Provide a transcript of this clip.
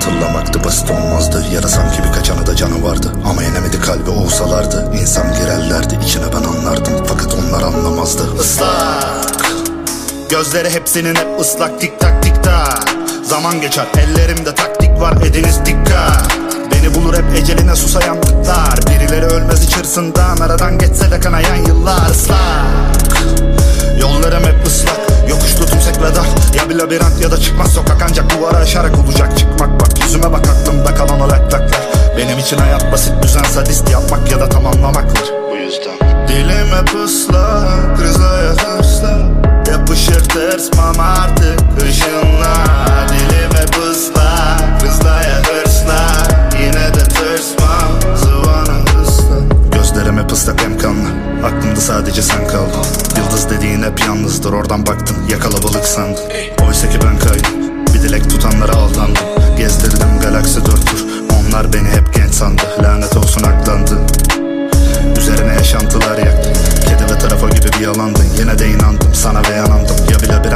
hatırlamaktı, basit olmazdı. Ya da sanki birkaç anıda canı vardı ama yenemedi kalbi olsalardı. İnsan girerlerdi içine, ben anlardım fakat onlar anlamazdı. Islak gözleri hepsinin hep ıslak, tik tak tik tak. Zaman geçer ellerimde taktik var, ediniz dikkat. Beni bulur hep eceline susayan tıklar. Birileri ölmez hiç hırsından, aradan geçse de kanayan yıllar. Islak yollarım hep ıslak, yokuşlu tümsek ve dar. Ya bir labirent ya da çıkmaz sokak, ancak duvara aşarak olacak çıkmak. Bak yüzüme bak, aklımda kalan o laklaklar. Benim için hayat basit, düzen sadist, yapmak ya da tamamlamaktır. Bu yüzden dilim hep ıslak, rızaya hırsla. Yapışır tırsmam artık ışınla. Dilim hep ıslak, rızaya hırsla. Yine de tırsmam, zıvana ısla. Gözlerim hep ıslak hem kanlı, aklımda sadece sen kaldın. Yıldız dediğin hep yalnızdır, oradan baktın ya kalabalık sandın. Oysa ki ben kaydım, bir dilek tutanlara aldandım. Gezdirdim galaksi dört tur, onlar beni hep genç sandı. Lanet olsun aklandı, üzerine yaşantılar yaktı. Kedi ve tarafa gibi bir yalandın, yine de inandım sana ve yanandım. Ya bile